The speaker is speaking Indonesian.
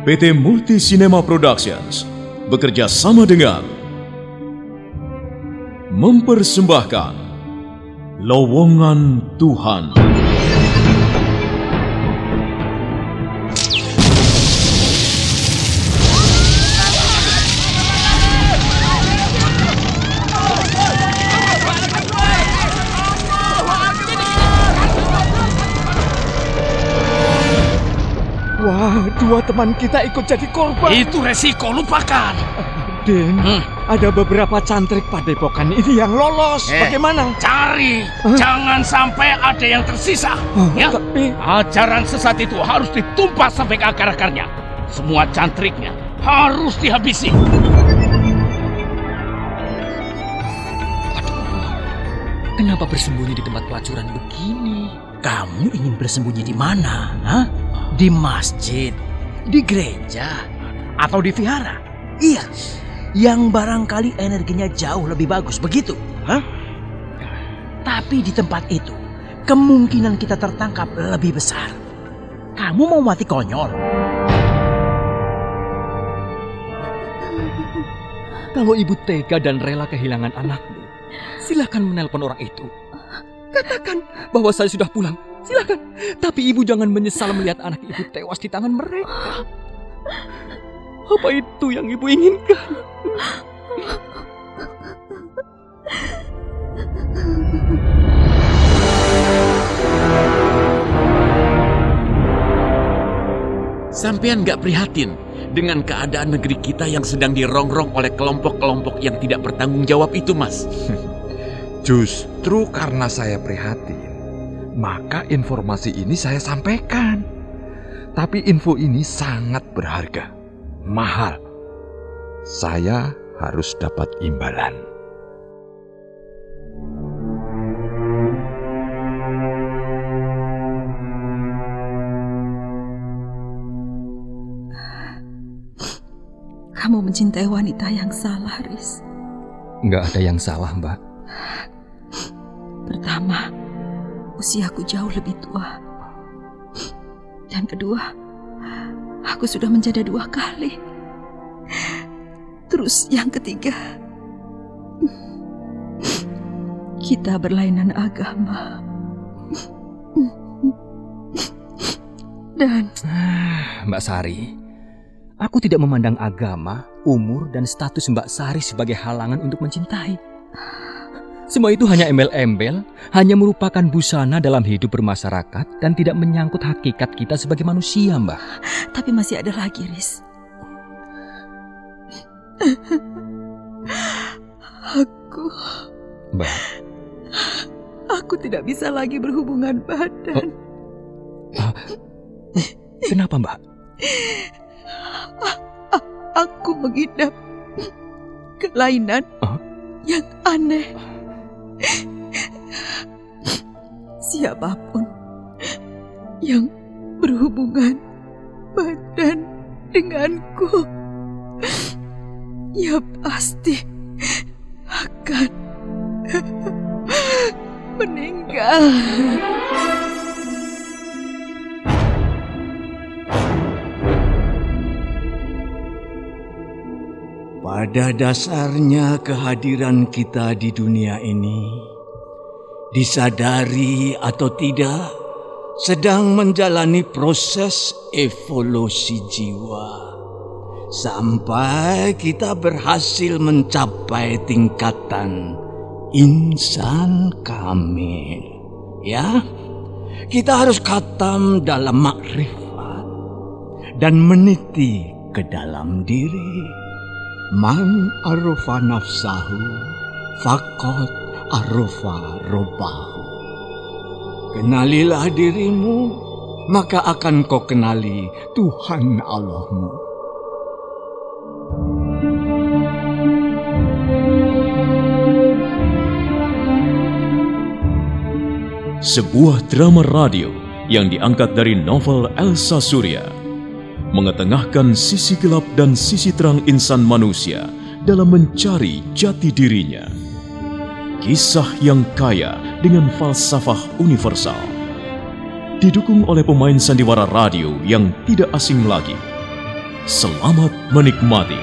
PT Multi Cinema Productions bekerja sama dengan mempersembahkan Lowongan Tuhan. Wah, dua teman kita ikut jadi korban. Itu resiko, lupakan. Den, ada beberapa cantrik padepokan ini yang lolos. Bagaimana? Cari, jangan sampai ada yang tersisa. Ya, tapi ajaran sesat itu harus ditumpas sampai ke akar-akarnya. Semua cantriknya harus dihabisi. Kenapa bersembunyi di tempat pelacuran begini? Kamu ingin bersembunyi di mana? Hah? Di masjid, di gereja, atau di vihara? Iya, yang barangkali energinya jauh lebih bagus, begitu? Hah? Tapi di tempat itu, kemungkinan kita tertangkap lebih besar. Kamu mau mati konyol? Kalau ibu tega dan rela kehilangan anakmu, silakan menelpon orang itu. Katakan bahwa saya sudah pulang. Silakan. Tapi ibu jangan menyesal melihat anak ibu tewas di tangan mereka. Apa itu yang ibu inginkan? Sampean gak prihatin dengan keadaan negeri kita yang sedang dirongrong oleh kelompok-kelompok yang tidak bertanggung jawab itu, Mas? Justru karena saya prihatin, maka informasi ini saya sampaikan. Tapi info ini sangat berharga, mahal. Saya harus dapat imbalan. Kamu mencintai wanita yang salah, Riz. Nggak ada yang salah, Mbak. Pertama, usiaku jauh lebih tua. Dan kedua, aku sudah menjanda 2 kali. Terus yang ketiga, kita berlainan agama. Dan Mbak Sari, aku tidak memandang agama, umur, dan status Mbak Sari sebagai halangan untuk mencintai. Semua itu hanya embel-embel, hanya merupakan busana dalam hidup bermasyarakat dan tidak menyangkut hakikat kita sebagai manusia, Mbak. Tapi masih ada lagi, Riz. Mbak. Aku tidak bisa lagi berhubungan badan. Kenapa, Mbak? Aku mengidap kelainan yang aneh. Siapapun yang berhubungan badan denganku, ya pasti akan meninggal. Pada dasarnya kehadiran kita di dunia ini, disadari atau tidak, sedang menjalani proses evolusi jiwa. Sampai kita berhasil mencapai tingkatan insan kamil. Ya, kita harus khatam dalam makrifat dan meniti ke dalam diri. Man arufa nafsahu faqad arufa robbahu. Kenalilah dirimu, maka akan kau kenali Tuhan Allahmu. Sebuah drama radio yang diangkat dari novel Elsa Surya mengetengahkan sisi gelap dan sisi terang insan manusia dalam mencari jati dirinya. Kisah yang kaya dengan falsafah universal. Didukung oleh pemain sandiwara radio yang tidak asing lagi. Selamat menikmati.